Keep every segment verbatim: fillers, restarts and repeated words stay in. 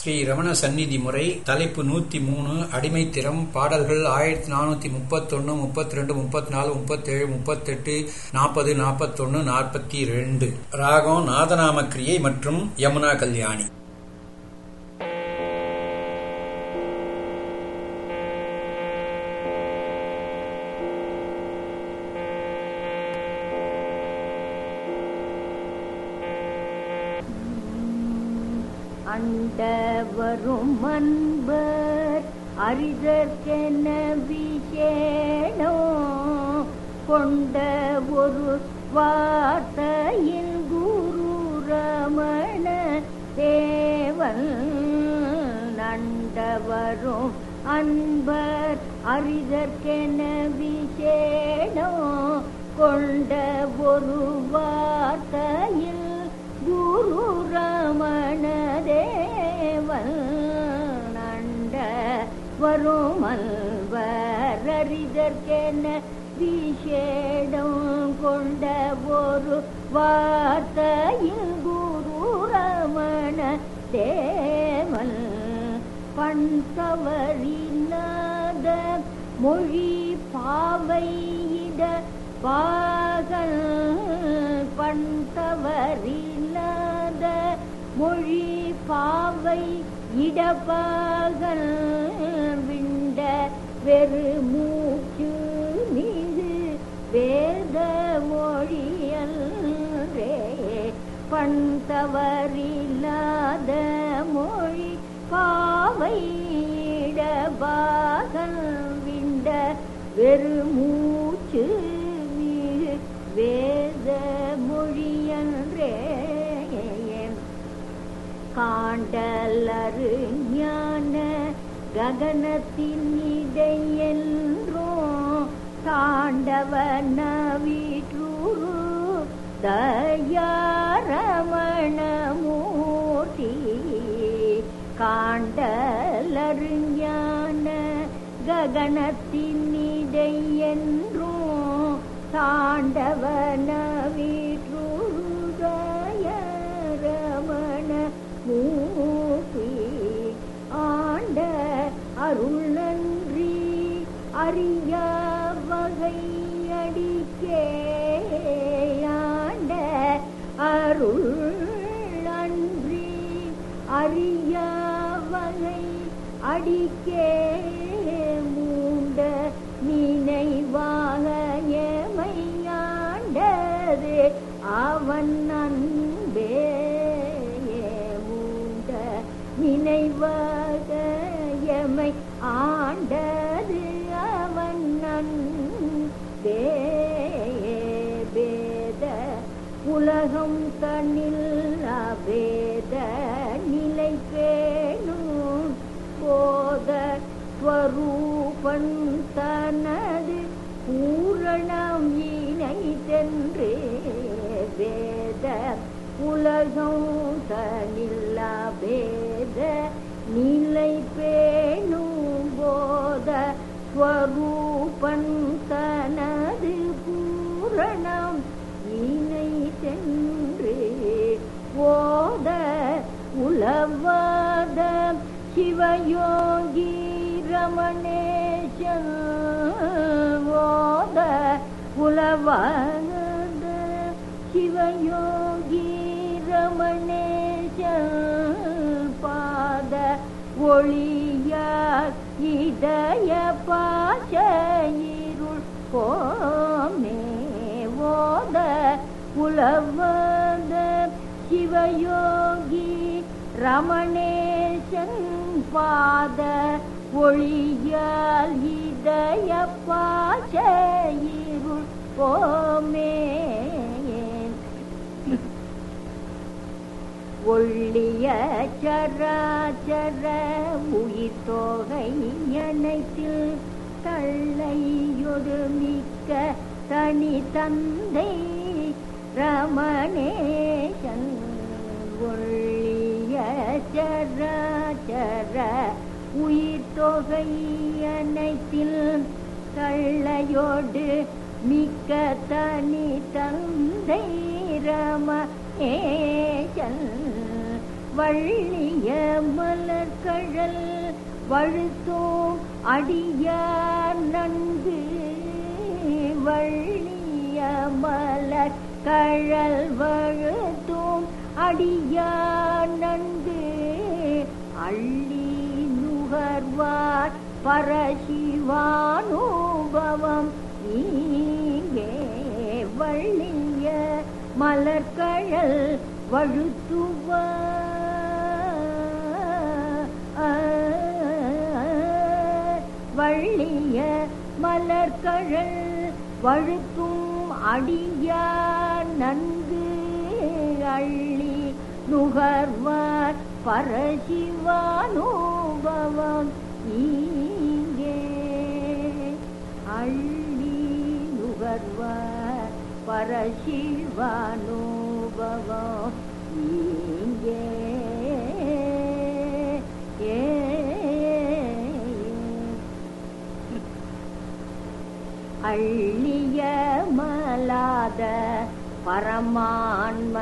ஸ்ரீ ரமண சந்நிதி முறை தலைப்பு நூத்தி மூணு அடிமைத்திறம் பாடல்கள் ஆயிரத்தி நானூத்தி முப்பத்தொன்னு முப்பத்தி ரெண்டு முப்பத்தி நாலு முப்பத்தேழு முப்பத்தெட்டு நாற்பது நாற்பத்தொன்னு நாற்பத்தி ரெண்டு ராகம் நாதநாம கிரியை மற்றும் யமுனா கல்யாணி. அண்டவரும் அன்பர் அரிதற்கென விசேனோ கொண்ட ஒரு வார்த்தையில் குரு ரமண தேவன். அண்டவரும் அன்பர் அரிதற்கென விசேனோ கொண்ட ஒரு வார்த்தையில் குரு ரமண தேவன். அண்ட வரும் அல்வர் அறிதற்கென விசேடம் கொண்ட ஒரு வார்த்தையில் குரு ரமண தேவன். பண் தவறில்லாத மொழி பாவையிட பாகல் பண் தவறில்லாத மொழி பாவை இடபாகல் விண்ட வெறு மூச்சு மீது வேத மொழியல்ரே. பண் தவறில்லாத மொழி பாவை இடபாகல் விண்ட வெறு மூச்சு வேத மொழியன்றே. காண்டலரு ஞான ககனத்தின் இடையென்றோ தாண்டவன வீற்றூரு தயாரமணமூர்த்தி. காண்டலரு ஞான ககனத்தின் இடையென்றோ தாண்டவன வீற்றுதய ரமண மூர்த்தி. ஆண்ட அருள் நன்றி அறிய வகை அடிக்கே. ஆண்ட அருள் நன்றி அறிய வகை அடிக்கே. மூண்ட நினைவாக எமையாண்டது அவன் அன்பே. மூண்ட நினைவாக எமை ஆண்டது அவன் அன்பே. பேத உலகம் தன்னில் அபேத நிலை பேணும் போத ஸ்வரூபன் தனது பூரணம் இணைத்தென்று. வேத உலகம் தனில்ல பேத நிலை பேணும் போத ஸ்வரூபன் தனது பூரணம் இணைத்தென்று. ஓத உலவாத சிவயோகி ரமணேசன். ஓத உலவாத சிவயோகி ரமணேசன். பாத ஒளியார் இதய பாச இருள் போமே. ஓத உலவாத சிவயோகி ரமணேசன். பாத ஒளியால் இதய பாச இருள் போமே. ஒள்ளிய சராச்சர உயிர் தொகை அனைத்தில் தள்ளையொடு மிக்க தனி தந்தை ரமணேசன். ஒள்ளிய சராச்சர உயிர் தொகை அனைத்தில் தள்ளையோடு மிக்க தனி தந்தை ரமணேசன். வள்ளிய மலர்கழல் வழுத்தும் அடியார் நன்கு வள்ளிய மலர்கழல் வழுத்தும் அடியார் நன்கு அள்ளி நுகர்வார் பரசிவானுபவம் நீங்கே வள்ளிய மலர்கழல் வழுத்துவார் வள்ளிய மலர்கழல் வழுத்தும் அடியார் நன்கு அள்ளி நுகர்வார் பரசிவானுபவம் இங்கே அள்ளி நுகர்வார் பரசிவானுபவம் இங்கே அள்ளிய மலாத பரமான்ம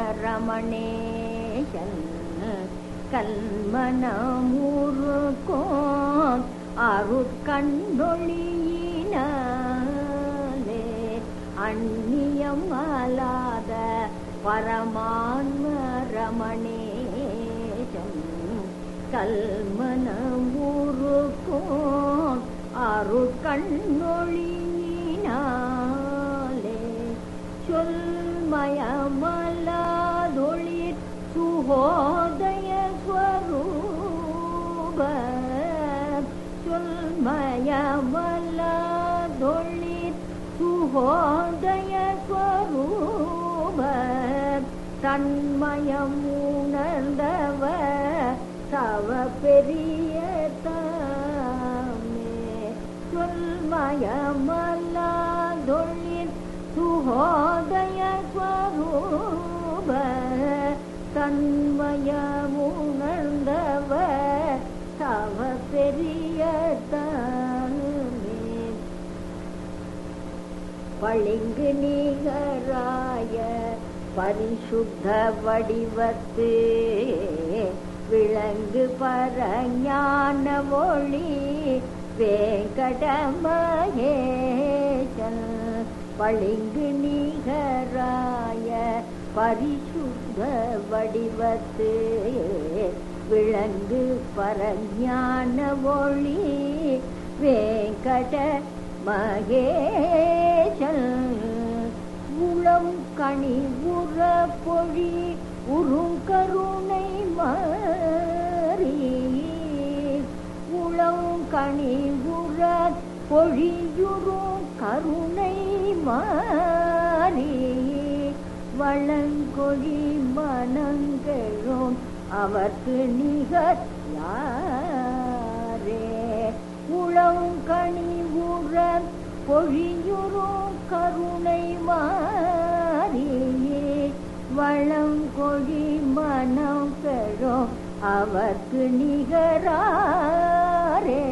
ரமணேசன் கல்மனமுருக்கும் அருட்கண்டொழியினாலே அந்நியம் அலாத பரமான்ம ரமணேசன் கல்மனமுருக்கும் அருட்கண்டொழியினாலே சொல்மயமலாதொழிற் சுகோதய ஸ்வரூப சொல்மயமலாதொழிற் சுகோதய ஸ்வரூப தன்மயம் உணர்ந்தவ தவ பெரிய தாமே சொல்மயமலாதொழிற் சுகோதய ஸ்வரூப தன்மயமுணர்ந்தவ தவ பெரிய தாமே பளிங்கு நிகராய பரிசுத்த வடிவத்து விளங்கு பரஞான ஒளி வேங்கடமகேசன் பளிங்கு நிகராய பரிசுத்த வடிவத்து விளங்கு பரஞான ஒளி வேங்கட மகேசன் உளம் கனி உற பொழி உருங்கருணை மாறி உளம் கனி உற பொழியுறும் கருணை மாறி வளங்கொழி மனங்களும் அவர்க்கு நிகர் யாரே உளம் கனி உற பொழியுறும் கருணை மாறி வளங்கொழி மனம் பெறும் அவர்க்கு நிகராரே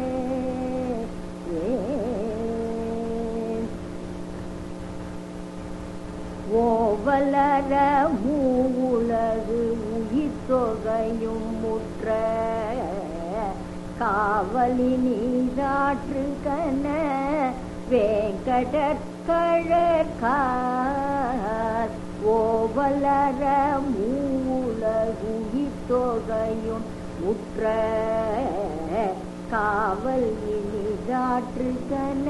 ஓவலர மூவுலகு உயிர் தொகையும் முற்ற காவலி நீராற்று கன வேங்கடற்கழற்கார் ஓவலர மூவுலகு உயிர் தொகையும் முற்ற காவல் நீராற்று கன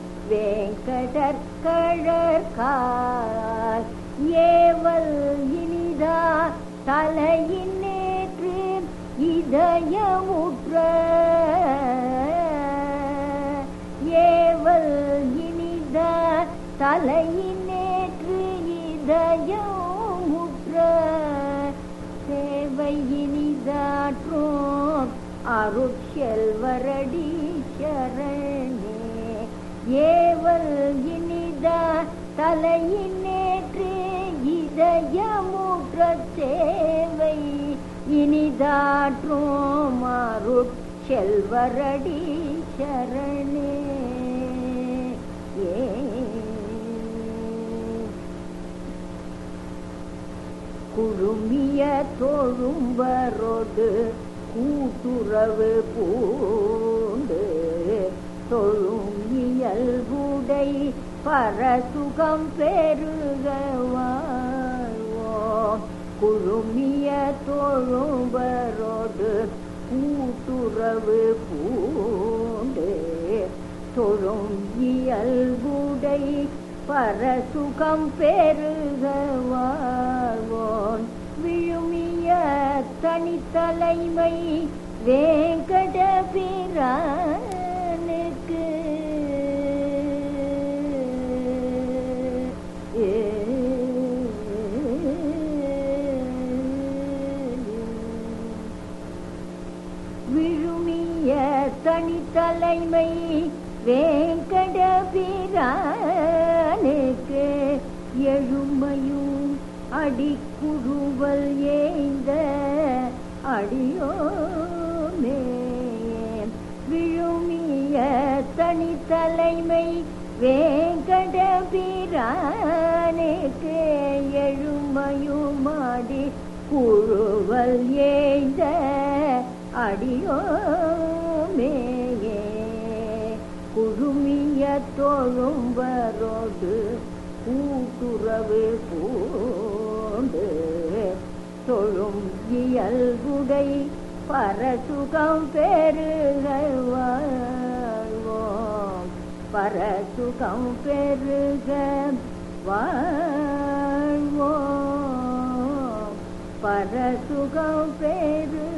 வேங்கடற்கழற்கார் ஏவல் இனிதா தலையின் நேற்று இதயமுற்ற ஏவல் இனிதா தலையின் நேற்று இதயமுற்ற சேவை இனிதாற்றும் அருட்செல்வரடி சரணே ஏவல் இனிதா தலையின் நேற்று இதயமுற்ற சேவை இனிதாற்றும் அருட்செல்வரடி சரணே குழுமிய தொழும்பரோடு கூட்டுறவு பூண்டு தொழும் இயல்புடை பரசுகம் பெருக வாழ்வோம். குழுமிய தொழும்பரோடு கூட்டுறவு பூண்டு தொழும் இயல்புடை பரசுகம் பெருக வாழ்வோன். விழுமிய தனித்தலைமை வேங்கட பிரானுக்கு விழுமிய தனித்தலைமை வேங்கட பிரானுக்கு எழுமையும் அடிக்குருவல் ஏந்த அடியோமே. விழுமிய தனித்தலைமை வேங்கட பிரானுக்கு எழுமையும் அடி குழுவல் ஏந்த அடியோமே. குழுமிய தொழும்பரோடு கூட்டுறவு பூண்டு தொழும் இயல்புடை பரசுகம் பெருக வாழ்வோம். பரசுகம் பெருக வாழ்வோம். பரசுகம் பெருக